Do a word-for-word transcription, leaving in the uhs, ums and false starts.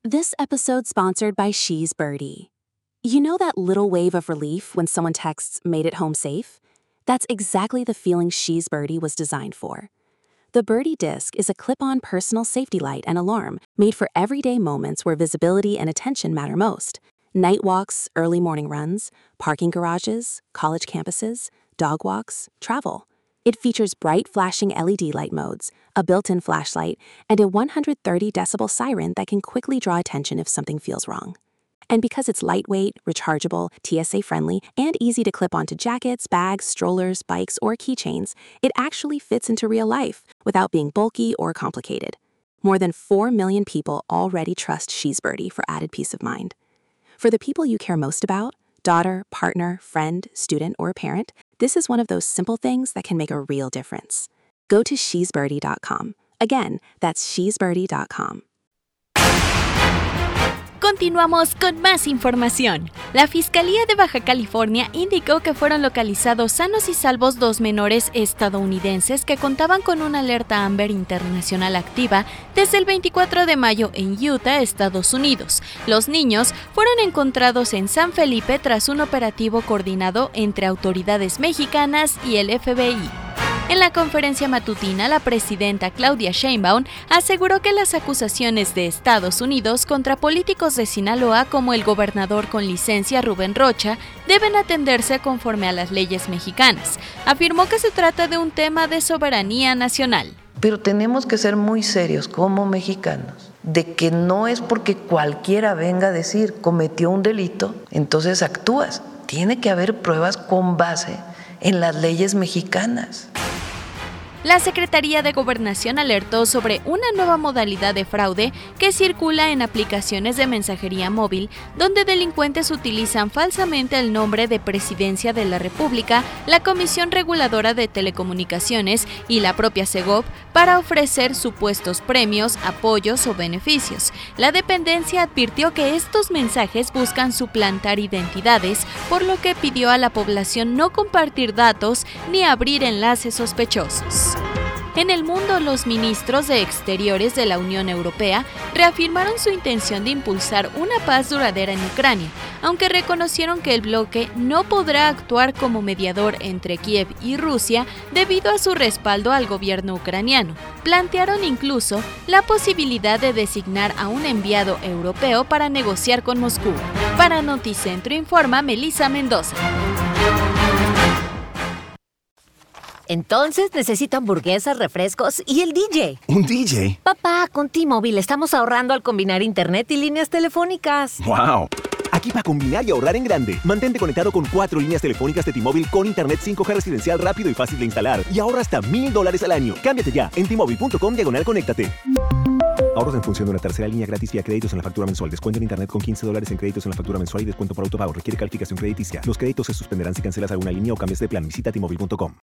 This episode's sponsored by She's Birdie. You know that little wave of relief when someone texts, "made it home safe"? That's exactly the feeling She's Birdie was designed for. The Birdie Disc is a clip-on personal safety light and alarm made for everyday moments where visibility and attention matter most. Night walks, early morning runs, parking garages, college campuses, dog walks, travel. It features bright flashing L E D light modes, a built-in flashlight, and a one hundred thirty decibel siren that can quickly draw attention if something feels wrong. And because it's lightweight, rechargeable, T S A-friendly, and easy to clip onto jackets, bags, strollers, bikes, or keychains, it actually fits into real life without being bulky or complicated. More than four million people already trust She's Birdie for added peace of mind. For the people you care most about, daughter, partner, friend, student, or parent, this is one of those simple things that can make a real difference. Go to she's birdie dot com. Again, that's she's birdie dot com. Continuamos con más información. La Fiscalía de Baja California indicó que fueron localizados sanos y salvos dos menores estadounidenses que contaban con una alerta Amber internacional activa desde el veinticuatro de mayo en Utah, Estados Unidos. Los niños fueron encontrados en San Felipe tras un operativo coordinado entre autoridades mexicanas y el F B I. En la conferencia matutina, la presidenta Claudia Sheinbaum aseguró que las acusaciones de Estados Unidos contra políticos de Sinaloa como el gobernador con licencia Rubén Rocha deben atenderse conforme a las leyes mexicanas. Afirmó que se trata de un tema de soberanía nacional. Pero tenemos que ser muy serios como mexicanos, de que no es porque cualquiera venga a decir cometió un delito, entonces actúas. Tiene que haber pruebas con base en las leyes mexicanas. La Secretaría de Gobernación alertó sobre una nueva modalidad de fraude que circula en aplicaciones de mensajería móvil, donde delincuentes utilizan falsamente el nombre de Presidencia de la República, la Comisión Reguladora de Telecomunicaciones y la propia Segov para ofrecer supuestos premios, apoyos o beneficios. La dependencia advirtió que estos mensajes buscan suplantar identidades, por lo que pidió a la población no compartir datos ni abrir enlaces sospechosos. En el mundo, los ministros de Exteriores de la Unión Europea reafirmaron su intención de impulsar una paz duradera en Ucrania, aunque reconocieron que el bloque no podrá actuar como mediador entre Kiev y Rusia debido a su respaldo al gobierno ucraniano. Plantearon incluso la posibilidad de designar a un enviado europeo para negociar con Moscú. Para Noticentro informa Melissa Mendoza. Entonces necesito hamburguesas, refrescos y el D J. ¿Un D J? Papá, con T-Mobile estamos ahorrando al combinar internet y líneas telefónicas. ¡Wow! Aquí para combinar y ahorrar en grande. Mantente conectado con cuatro líneas telefónicas de T-Mobile con internet cinco G residencial rápido y fácil de instalar. Y ahorra hasta mil dólares al año. Cámbiate ya en T-Mobile punto com diagonal conéctate. Ahorros en función de una tercera línea gratis vía créditos en la factura mensual. Descuento en internet con quince dólares en créditos en la factura mensual y descuento por autopago. Requiere calificación crediticia. Los créditos se suspenderán si cancelas alguna línea o cambias de plan. Visita T Mobile punto com.